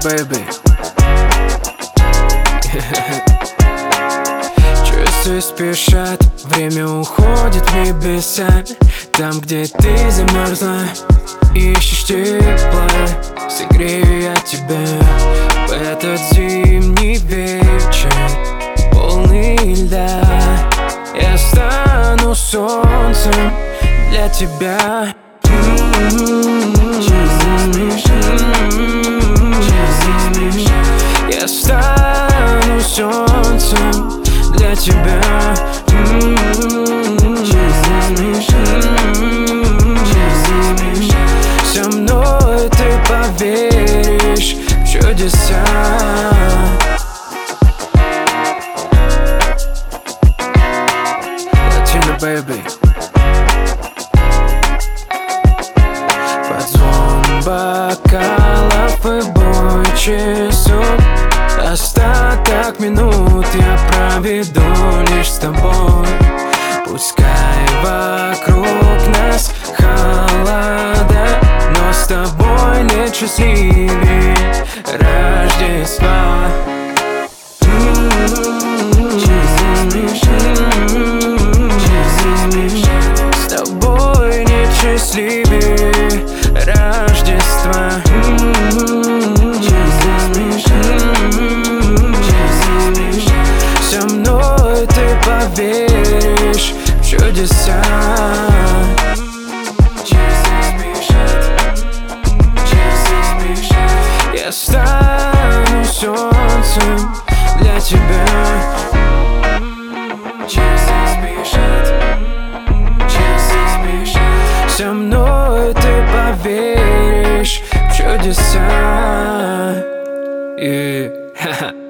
baby. Часы спешат, время уходит в небеса. Там, где ты замерзла, ищешь тепло, согрею я тебя в этот зимний вечер, полный льда. Я стану солнцем для тебя. Я стану солнцем для тебя. Со мной ты поверишь в чудеса. Латино, baby. Под звон бокалов и бой часов остаток минут я проведу лишь с тобой. Пускай вокруг нас холода, но с тобой нет счастливее Рождества. С тобой нет счастливее Рождества. Со мной ты поверишь в чудеса. Я стану солнцем для тебя. Со мной ты поверишь в чудеса.